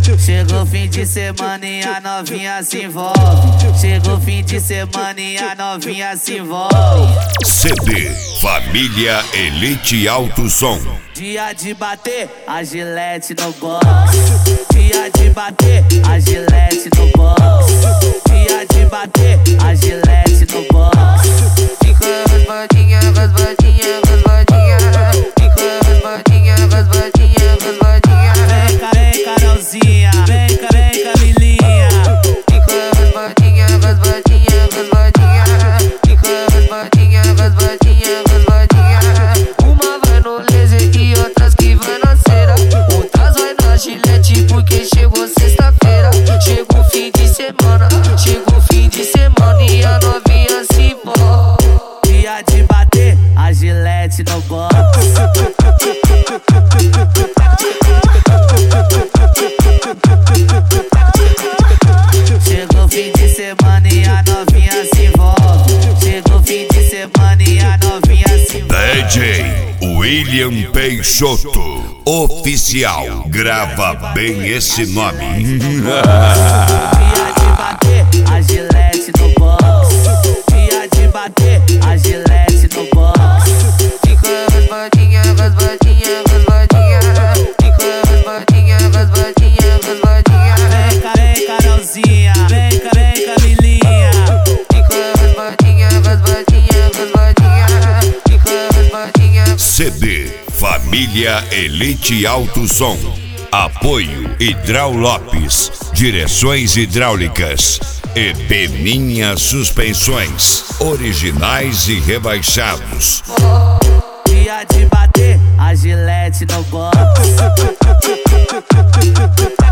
Chegou o fim de semana e a novinha se envolve. Chegou o fim de semana e a novinha se envolve. CD Família Elite Alto Som. Dia de bater a Gillette no box. Dia de bater a Gillette no box. Dia de bater a Gillette no box. Fica raspadinha, raspadinha, raspadinha. Fica raspadinha, raspadinha, raspadinha. Vem cá, Carolzinha. Vem cá, Camilinha. Fica raspadinha, raspadinha, raspadinha. Fica raspadinha, raspadinha, raspadinha. Uma vai no laser e outras que vai na cera. Outras vai na Gillette porque chegou sexta-feira. Chegou o fim de semana, chegou o fim de semana e a novinha se envolve. Dia de bater a Gillette no box. Chegou o fim de semana e a novinha se envolve. Chegou o fim de semana e a novinha se envolve. DJ William Peixoto Oficial. Grava bem esse nome. Dia de bater a Gillette no box. Dia de bater a Gillette no box. Fica raspadinha, raspadinha, raspadinha. Fica raspadinha, raspadinha, raspadinha. Vem cá, Carolzinha. Vem cá, Camilinha. Fica raspadinha, raspadinha, raspadinha. Fica raspadinha. CD Família Elite Alto Som. Apoio Hidral Lopes, direções hidráulicas e Peninha Suspensões, originais e rebaixados. Dia de bater a Gillette no box.